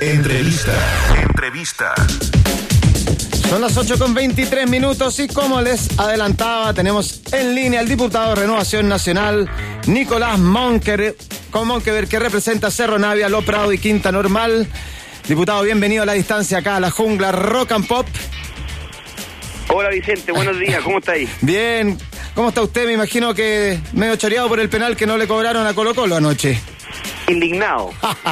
Entrevista. Son las 8:23 y como les adelantaba, tenemos en línea al diputado de Renovación Nacional, Nicolás Monkeberg, que representa Cerro Navia, Lo Prado y Quinta Normal. Diputado, bienvenido a la distancia acá a la jungla Rock and Pop. Hola Vicente, buenos días, ¿cómo estáis? Bien, ¿cómo está usted? Me imagino que medio choreado por el penal que no le cobraron a Colo-Colo anoche. Indignado.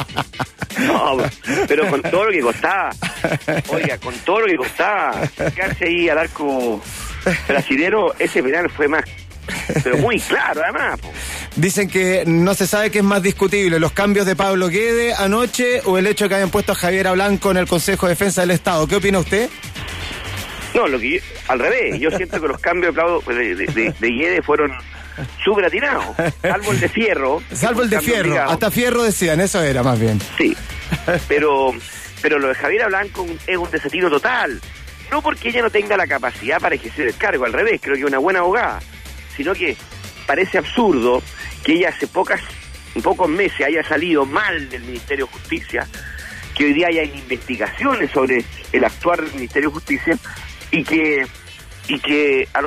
No, pero con todo lo que costaba. Oiga, con todo lo que costaba sacarse ahí al arco brasilero, ese penal fue más, pero muy claro además. Dicen que no se sabe qué es más discutible, los cambios de Pablo Guede anoche o el hecho de que hayan puesto a Javiera Blanco en el Consejo de Defensa del Estado. ¿Qué opina usted? No, al revés, yo siento que los cambios de Guede fueron súper atinados, salvo el de Fierro. Salvo el de Fierro, obligado. Hasta Fierro decían, eso era más bien. Sí, pero lo de Javiera Blanco es un desatino total, no porque ella no tenga la capacidad para ejercer el cargo, al revés, creo que es una buena abogada, sino que parece absurdo que ella hace pocos meses haya salido mal del Ministerio de Justicia, que hoy día haya investigaciones sobre el actuar del Ministerio de Justicia y que a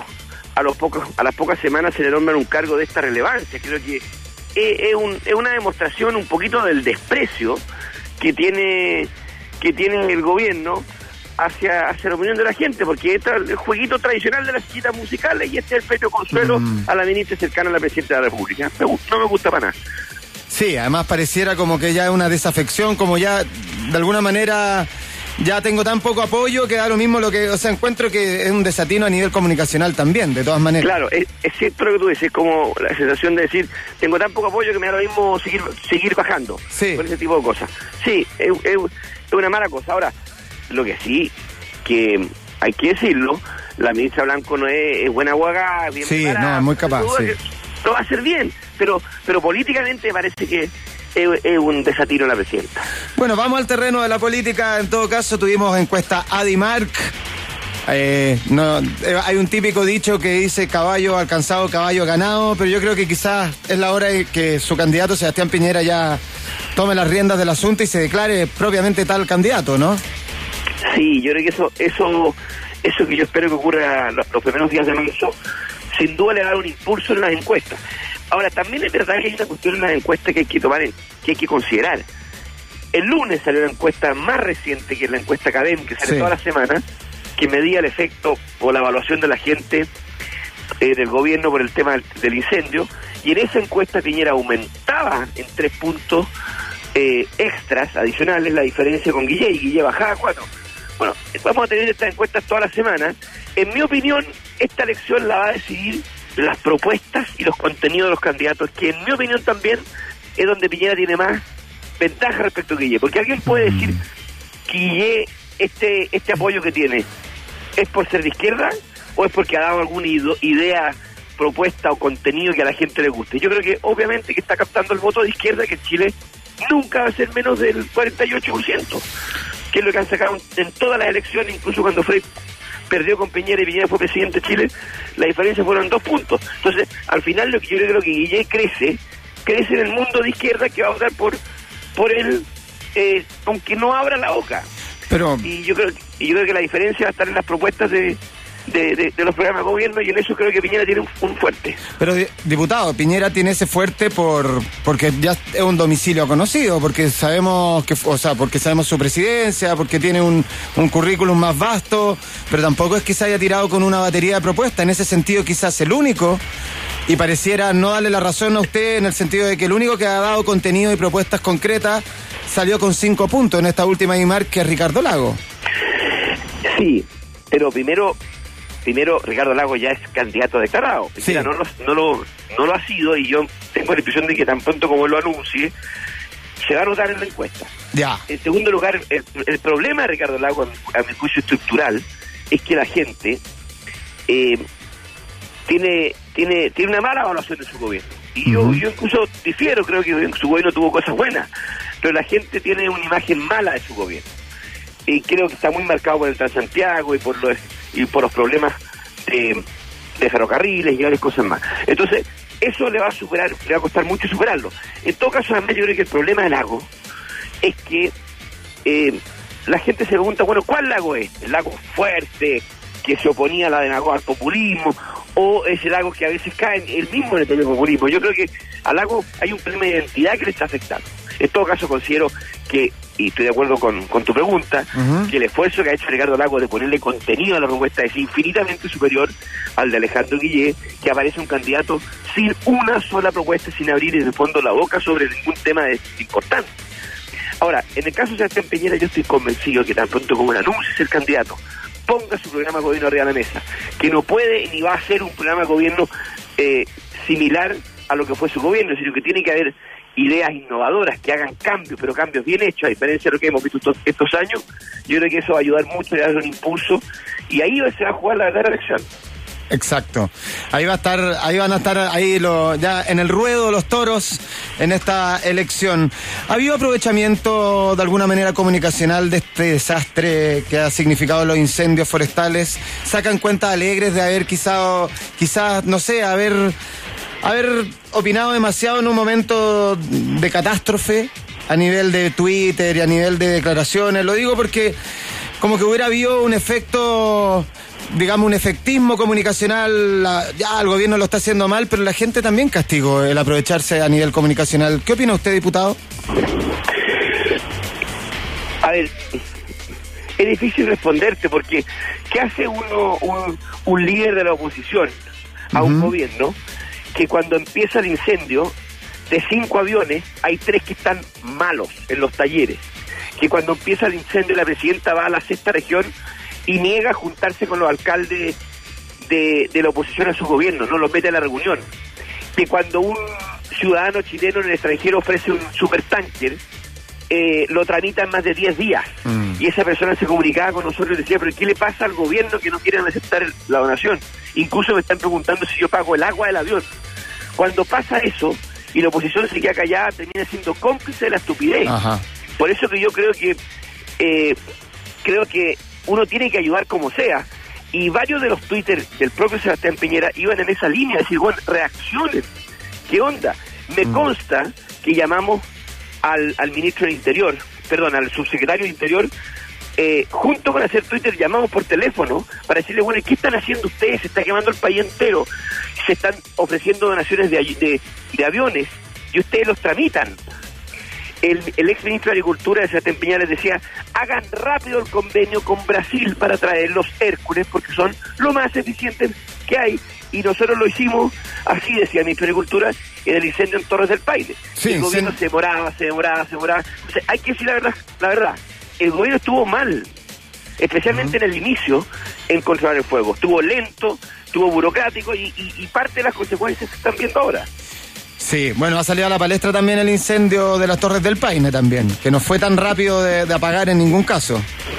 las pocas semanas se le nombra un cargo de esta relevancia. Creo que es una demostración un poquito del desprecio que tiene el gobierno hacia la opinión de la gente, porque este es el jueguito tradicional de las citas musicales y este es el pecho consuelo a la ministra cercana a la presidenta de la República. No me gusta para nada. Sí, además pareciera como que ya es una desafección, como ya de alguna manera ya tengo tan poco apoyo que da lo mismo encuentro que es un desatino a nivel comunicacional también, de todas maneras. Claro, es cierto lo que tú dices, es como la sensación de decir, tengo tan poco apoyo que me da lo mismo seguir bajando, sí, con ese tipo de cosas. Sí, es una mala cosa. Ahora, lo que sí, que hay que decirlo, la ministra Blanco no es buena abogada, bien sí, preparada, no, es muy capaz, sí. Lo va a hacer bien, pero políticamente parece que es un desatino la presidenta. Bueno, vamos al terreno de la política. En todo caso, tuvimos encuesta Adimark. Hay un típico dicho que dice caballo alcanzado, caballo ganado, pero yo creo que quizás es la hora de que su candidato, Sebastián Piñera, ya tome las riendas del asunto y se declare propiamente tal candidato, ¿no? Sí, yo creo que eso que yo espero que ocurra los primeros días de marzo, sin duda le va a dar un impulso en las encuestas. Ahora, también es verdad que hay una cuestión en las encuestas que hay que tomar, que hay que considerar. El lunes salió una encuesta más reciente, que es la encuesta académica, que sale toda la semana, que medía el efecto o la evaluación de la gente del gobierno por el tema del incendio, y en esa encuesta Piñera aumentaba en 3 puntos extras, adicionales, la diferencia con Guille, y Guille bajaba 4. Bueno, vamos a tener estas encuestas toda la semana. En mi opinión, esta elección la va a decidir las propuestas y los contenidos de los candidatos, que en mi opinión también es donde Piñera tiene más ventaja respecto a Guille, porque alguien puede decir que Guille, este apoyo que tiene, ¿es por ser de izquierda o es porque ha dado alguna idea, propuesta o contenido que a la gente le guste? Yo creo que obviamente que está captando el voto de izquierda, que en Chile nunca va a ser menos del 48%, que es lo que han sacado en todas las elecciones, incluso cuando Frey perdió con Piñera y Piñera fue presidente de Chile, la diferencia fueron 2 puntos. Entonces, al final lo que yo creo que Guille crece en el mundo de izquierda, que va a votar por él, aunque no abra la boca. Pero y yo creo que la diferencia va a estar en las propuestas de los programas de gobierno, y en eso creo que Piñera tiene un fuerte. Pero, diputado, Piñera tiene ese fuerte porque ya es un domicilio conocido, porque sabemos porque sabemos su presidencia, porque tiene un currículum más vasto, pero tampoco es que se haya tirado con una batería de propuestas. En ese sentido, quizás el único, y pareciera no darle la razón a usted en el sentido de que el único que ha dado contenido y propuestas concretas salió con 5 puntos en esta última IMAR, que es Ricardo Lago. Sí, pero primero Ricardo Lago ya es candidato declarado. Sí. No lo ha sido, y yo tengo la impresión de que tan pronto como lo anuncie, se va a notar en la encuesta. Ya. En segundo lugar, el problema de Ricardo Lago, a mi juicio estructural, es que la gente tiene una mala evaluación de su gobierno. Y yo incluso difiero, creo que su gobierno tuvo cosas buenas, pero la gente tiene una imagen mala de su gobierno. Y creo que está muy marcado por el Transantiago y por los problemas de ferrocarriles y varias cosas más. Entonces, eso le va a costar mucho superarlo. En todo caso, además, yo creo que el problema del Lago es que la gente se pregunta, bueno, ¿cuál lago es? ¿El lago fuerte, que se oponía a al populismo, o ese lago que a veces cae el mismo en el propio populismo? Yo creo que al lago hay un problema de identidad que le está afectando. En todo caso considero que, y estoy de acuerdo con tu pregunta, que el esfuerzo que ha hecho Ricardo Lagos de ponerle contenido a la propuesta es infinitamente superior al de Alejandro Guillé, que aparece un candidato sin una sola propuesta, sin abrir en el fondo la boca sobre ningún tema importante. Ahora, en el caso de Sebastián Piñera, yo estoy convencido que tan pronto como anuncie ser candidato, ponga su programa de gobierno arriba de la mesa, que no puede ni va a ser un programa de gobierno similar a lo que fue su gobierno, sino que tiene que haber ideas innovadoras que hagan cambios, pero cambios bien hechos, a diferencia de lo que hemos visto estos años. Yo creo que eso va a ayudar mucho, le va a dar un impulso, y ahí se va a jugar la verdadera elección. Exacto. Ahí van a estar ya en el ruedo los toros en esta elección. ¿Ha habido aprovechamiento de alguna manera comunicacional de este desastre que ha significado los incendios forestales? ¿Sacan cuentas alegres de haber quizás, no sé, haber opinado demasiado en un momento de catástrofe a nivel de Twitter y a nivel de declaraciones? Lo digo porque como que hubiera habido un efecto, digamos, un efectismo comunicacional. Ya el gobierno lo está haciendo mal, pero la gente también castigó el aprovecharse a nivel comunicacional. ¿Qué opina usted, diputado? A ver, es difícil responderte, porque ¿qué hace un líder de la oposición a un gobierno que cuando empieza el incendio, de 5 aviones, hay 3 que están malos en los talleres? Que cuando empieza el incendio, la presidenta va a la 6ª región y niega juntarse con los alcaldes de la oposición a su gobierno, no los mete a la reunión. Que cuando un ciudadano chileno en el extranjero ofrece un supertanker, lo tramita en más de 10 días. Y esa persona se comunicaba con nosotros y decía, pero ¿qué le pasa al gobierno que no quieren aceptar la donación? Incluso me están preguntando si yo pago el agua del avión. Cuando pasa eso y la oposición se queda callada, termina siendo cómplice de la estupidez. Ajá. Por eso que yo creo que uno tiene que ayudar como sea, y varios de los Twitter del propio Sebastián Piñera iban en esa línea, decir, bueno, reaccionen, ¿qué onda? Me consta que llamamos al ministro del Interior, al subsecretario del Interior, junto con hacer Twitter, llamamos por teléfono para decirle, bueno, ¿qué están haciendo ustedes? Se está quemando el país entero, se están ofreciendo donaciones de aviones y ustedes los tramitan. El ex ministro de Agricultura de Sebastián Piñera les decía, hagan rápido el convenio con Brasil para traer los Hércules, porque son lo más eficientes que hay, y nosotros lo hicimos así, decía el ministro de Agricultura, en el incendio en Torres del Paine. Sí, el gobierno se demoraba. O sea, hay que decir la verdad, el gobierno estuvo mal, especialmente en el inicio, en controlar el fuego. Estuvo lento, estuvo burocrático, y parte de las consecuencias se están viendo ahora. Sí, bueno, ha salido a la palestra también el incendio de las Torres del Paine también, que no fue tan rápido de apagar en ningún caso.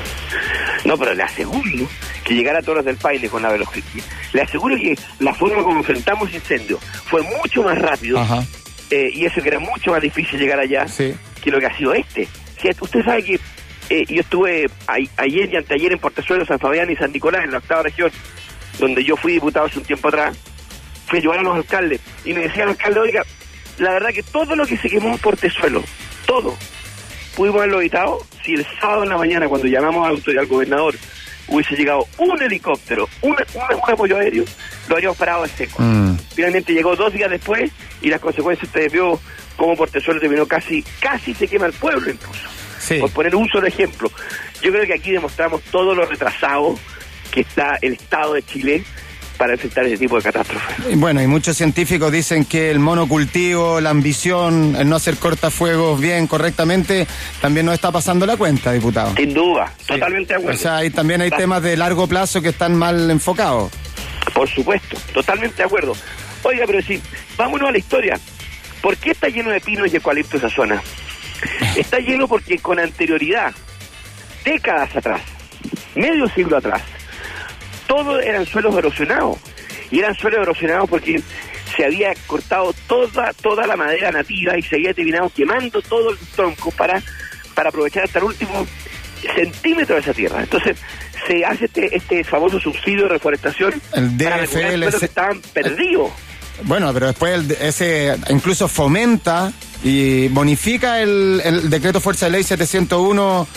No, pero le aseguro que llegar a Torres del Paine con la velocidad, le aseguro que la forma como enfrentamos incendios fue mucho más rápido, y eso que era mucho más difícil llegar allá, que lo que ha sido este. Si usted sabe que yo estuve ayer y anteayer en Portezuelo, San Fabián y San Nicolás, en la 8ª región, donde yo fui diputado hace un tiempo atrás. Fui a llevar a los alcaldes y me decía el alcalde, oiga, la verdad que todo lo que se quemó en Portezuelo, todo, pudimos haberlo evitado si el sábado en la mañana, cuando llamamos al gobernador, hubiese llegado un helicóptero, un apoyo aéreo, lo habríamos parado en seco. Finalmente llegó 2 días después, y las consecuencias, ustedes vio cómo Portezuelo terminó casi se quema el pueblo incluso. Sí. Por poner un solo ejemplo. Yo creo que aquí demostramos todo lo retrasado que está el Estado de Chile para enfrentar ese tipo de catástrofes. Bueno, y muchos científicos dicen que el monocultivo, la ambición, el no hacer cortafuegos bien, correctamente, también nos está pasando la cuenta, diputado. Sin duda, totalmente de acuerdo. O sea, también hay temas de largo plazo que están mal enfocados. Por supuesto, totalmente de acuerdo. Oiga, pero sí, vámonos a la historia. ¿Por qué está lleno de pinos y eucaliptos esa zona? Está lleno porque con anterioridad, décadas atrás, medio siglo atrás, todos eran suelos erosionados, y eran suelos erosionados porque se había cortado toda la madera nativa y se había terminado quemando todo el tronco para aprovechar hasta el último centímetro de esa tierra. Entonces se hace este famoso subsidio de reforestación, el DFL, que estaban perdidos. Bueno, pero después ese incluso fomenta y bonifica el decreto Fuerza de Ley 701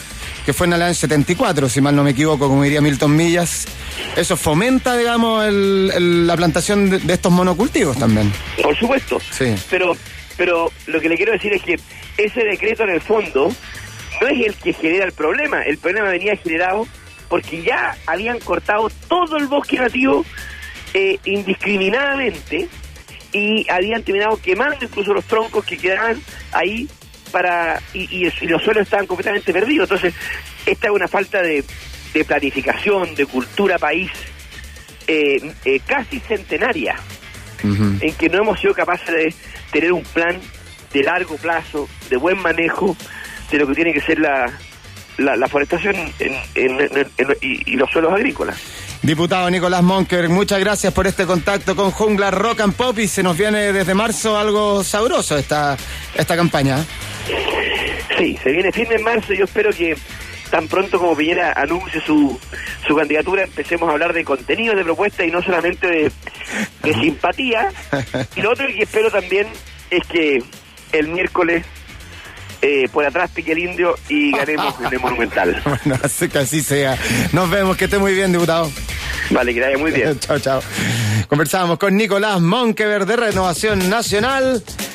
que fue en el año 74, si mal no me equivoco, como diría Milton Millas. Eso fomenta, digamos, la plantación de estos monocultivos también. Por supuesto. Sí. Pero lo que le quiero decir es que ese decreto en el fondo no es el que genera el problema. El problema venía generado porque ya habían cortado todo el bosque nativo indiscriminadamente y habían terminado quemando incluso los troncos que quedaban ahí y los suelos estaban completamente perdidos. Entonces, esta es una falta de planificación, de cultura país casi centenaria, en que no hemos sido capaces de tener un plan de largo plazo, de buen manejo de lo que tiene que ser la forestación y los suelos agrícolas. Diputado Nicolás Monker, muchas gracias por este contacto con Jungla Rock and Pop, y se nos viene desde marzo algo sabroso esta campaña. Sí, se viene firme en marzo. Yo espero que tan pronto como Piñera anuncie su candidatura empecemos a hablar de contenido, de propuestas y no solamente de simpatía. Y lo otro que espero también es que el miércoles por atrás pique el indio y ganemos el Monumental. Bueno, que así sea. Nos vemos, que esté muy bien, diputado. Vale, que vaya muy bien. Chao, chao. Conversábamos con Nicolás Monkever de Renovación Nacional.